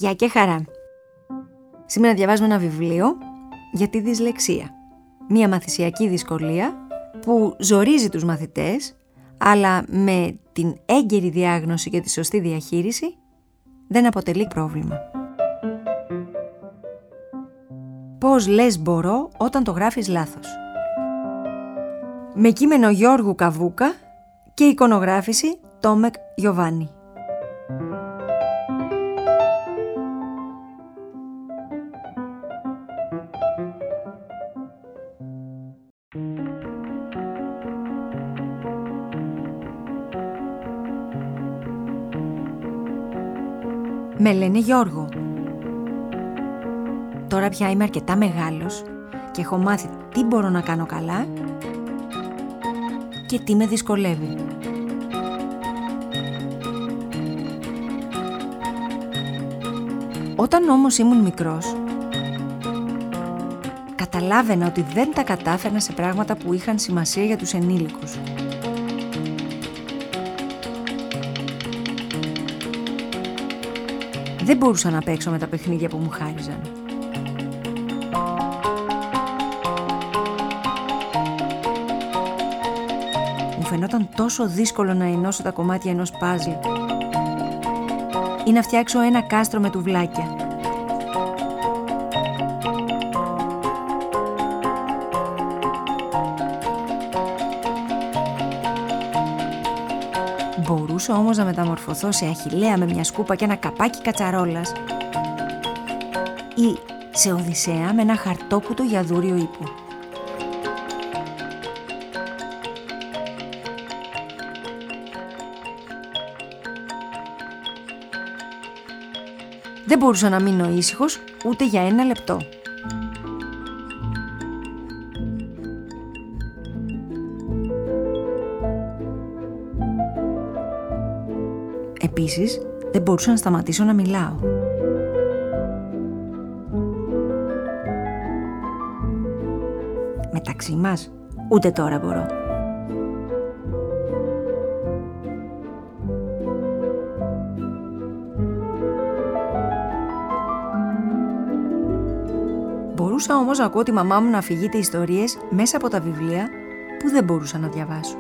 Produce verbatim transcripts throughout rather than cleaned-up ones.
Γεια και χαρά. Σήμερα διαβάζουμε ένα βιβλίο για τη δυσλεξία. Μια μαθησιακή δυσκολία που ζορίζει τους μαθητές, αλλά με την έγκαιρη διάγνωση και τη σωστή διαχείριση δεν αποτελεί πρόβλημα. Πώς λες μπορώ όταν το γράφεις λάθος. Με κείμενο Γιώργου Καβούκα και εικονογράφηση Τόμεκ Γιοβάνι. Με λένε Γιώργο. Τώρα πια είμαι αρκετά μεγάλος και έχω μάθει τι μπορώ να κάνω καλά και τι με δυσκολεύει. Όταν όμως ήμουν μικρός, καταλάβαινα ότι δεν τα κατάφερνα σε πράγματα που είχαν σημασία για τους ενήλικους. Δεν μπορούσα να παίξω με τα παιχνίδια που μου χάριζαν. Μου φαινόταν τόσο δύσκολο να ενώσω τα κομμάτια ενός παζλ ή να φτιάξω ένα κάστρο με τουβλάκια. Μπορούσα όμως να μεταμορφωθώ σε Αχιλλέα με μια σκούπα και ένα καπάκι κατσαρόλας ή σε Οδυσσέα με ένα χαρτόκουτο για δούριο ύπου. Δεν μπορούσα να μείνω ήσυχος ούτε για ένα λεπτό. Επίσης, δεν μπορούσα να σταματήσω να μιλάω. Μεταξύ μας, ούτε τώρα μπορώ. Μπορούσα όμως να ακούω τη μαμά μου να αφηγείται ιστορίες μέσα από τα βιβλία που δεν μπορούσα να διαβάσω.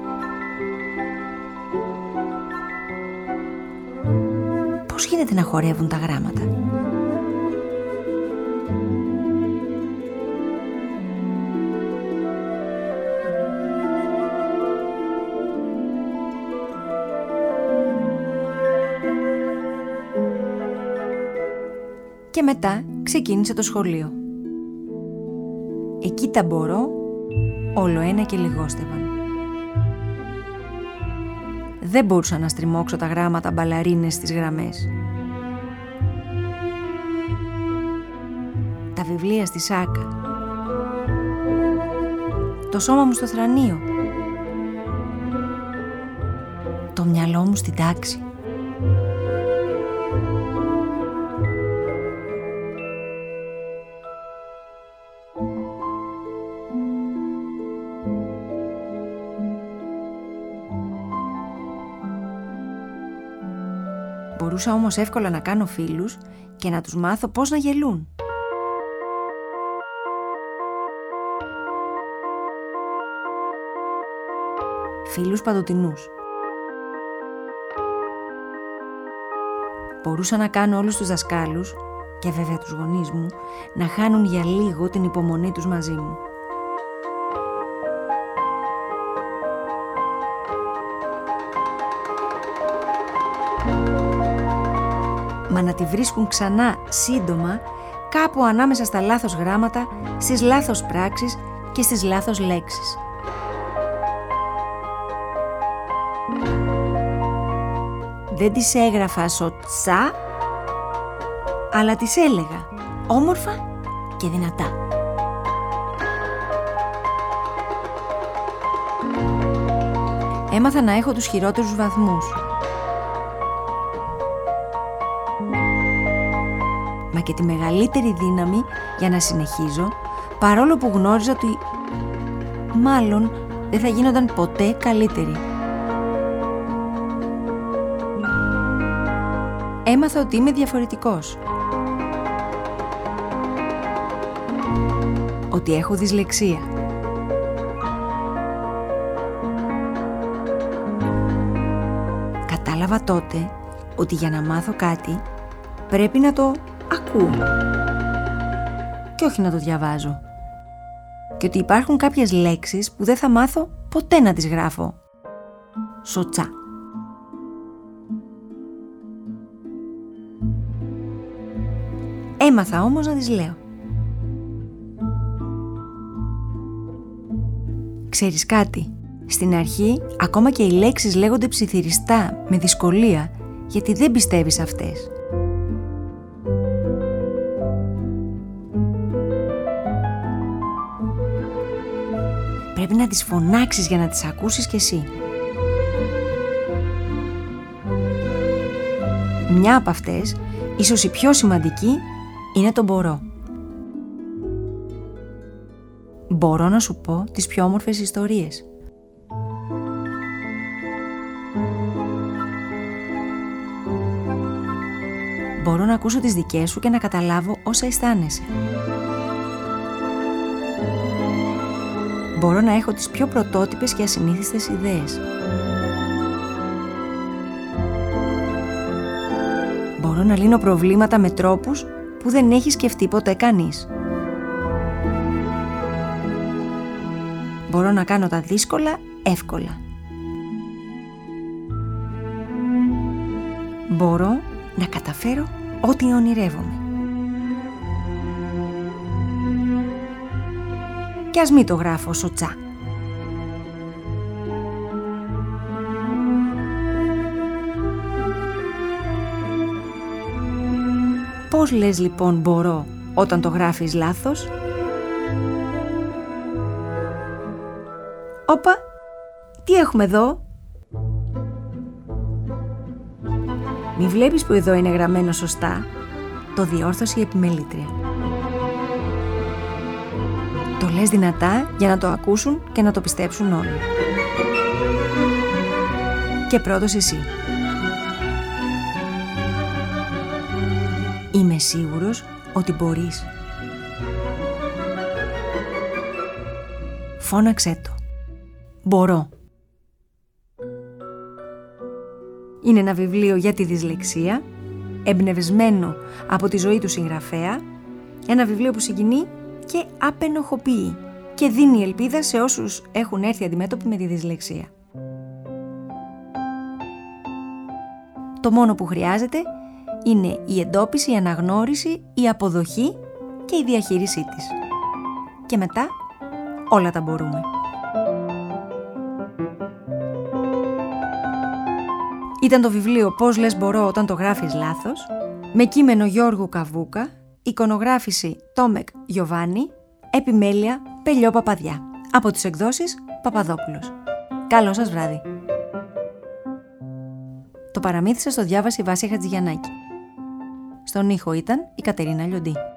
Πώς γίνεται να χορεύουν τα γράμματα? Και μετά ξεκίνησε το σχολείο. Εκεί τα μπορώ, όλο ένα και λιγόστευαν. Δεν μπορούσα να στριμώξω τα γράμματα μπαλαρίνες στις γραμμές. Τα βιβλία στη σάκα. Το σώμα μου στο θρανείο. Το μυαλό μου στην τάξη. Μπορούσα όμως εύκολα να κάνω φίλους και να τους μάθω πώς να γελούν. Φίλους παντοτινούς. Μπορούσα να κάνω όλους τους δασκάλους και βέβαια τους γονείς μου να χάνουν για λίγο την υπομονή τους μαζί μου. Μα να τη βρίσκουν ξανά σύντομα κάπου ανάμεσα στα λάθος γράμματα, στις λάθος πράξεις και στις λάθος λέξεις. Δεν τις έγραφα σοτσά, αλλά τις έλεγα όμορφα και δυνατά. Έμαθα να έχω τους χειρότερους βαθμούς. Μα και τη μεγαλύτερη δύναμη για να συνεχίζω, παρόλο που γνώριζα ότι μάλλον δεν θα γίνονταν ποτέ καλύτερη. Έμαθα ότι είμαι διαφορετικός. ότι έχω δυσλεξία. Κατάλαβα τότε ότι για να μάθω κάτι πρέπει να το ακούω και όχι να το διαβάζω. Και ότι υπάρχουν κάποιες λέξεις που δεν θα μάθω ποτέ να τις γράφω. Σοτσά. Έμαθα όμως να τις λέω. Ξέρεις κάτι? Στην αρχή, ακόμα και οι λέξεις λέγονται ψιθυριστά, με δυσκολία, γιατί δεν πιστεύεις αυτές. Πρέπει να τις φωνάξεις για να τις ακούσεις κι εσύ. Μια από αυτές, ίσως η πιο σημαντική, είναι το μπορώ. Μπορώ να σου πω τις πιο όμορφες ιστορίες. Μπορώ να ακούσω τις δικές σου και να καταλάβω όσα αισθάνεσαι. Μπορώ να έχω τις πιο πρωτότυπες και ασυνήθιστες ιδέες. Μπορώ να λύνω προβλήματα με τρόπους που δεν έχει σκεφτεί ποτέ κανείς. Μπορώ να κάνω τα δύσκολα εύκολα. Μπορώ να καταφέρω ό,τι ονειρεύομαι. Κι ας μην το γράφω σοτσά. Πώς λες λοιπόν μπορώ όταν το γράφεις λάθος? Όπα, τι έχουμε εδώ? Μη βλέπεις που εδώ είναι γραμμένο σωστά? Το διόρθωσε η επιμελήτρια. Το λες δυνατά για να το ακούσουν και να το πιστέψουν όλοι. Και πρώτος εσύ. Είμαι σίγουρος ότι μπορείς. Φώναξέ το. Μπορώ. Είναι ένα βιβλίο για τη δυσλεξία, εμπνευσμένο από τη ζωή του συγγραφέα, ένα βιβλίο που συγκινεί και απενοχοποιεί και δίνει ελπίδα σε όσους έχουν έρθει αντιμέτωποι με τη δυσλεξία. Το μόνο που χρειάζεται είναι η εντόπιση, η αναγνώριση, η αποδοχή και η διαχείρισή της. Και μετά όλα τα μπορούμε. Ήταν το βιβλίο «Πώς λες μπορώ όταν το γράφεις λάθος», με κείμενο Γιώργου Καβούκα, εικονογράφηση Τόμεκ Γιωβάνι, επιμέλεια Πελιό Παπαδιά, από τις εκδόσεις Παπαδόπουλος. Καλό σας βράδυ. Το παραμύθι σας το διάβασε η Βάσια Χατζηγιαννάκη. Στον ήχο ήταν η Κατερίνα Λιοντή.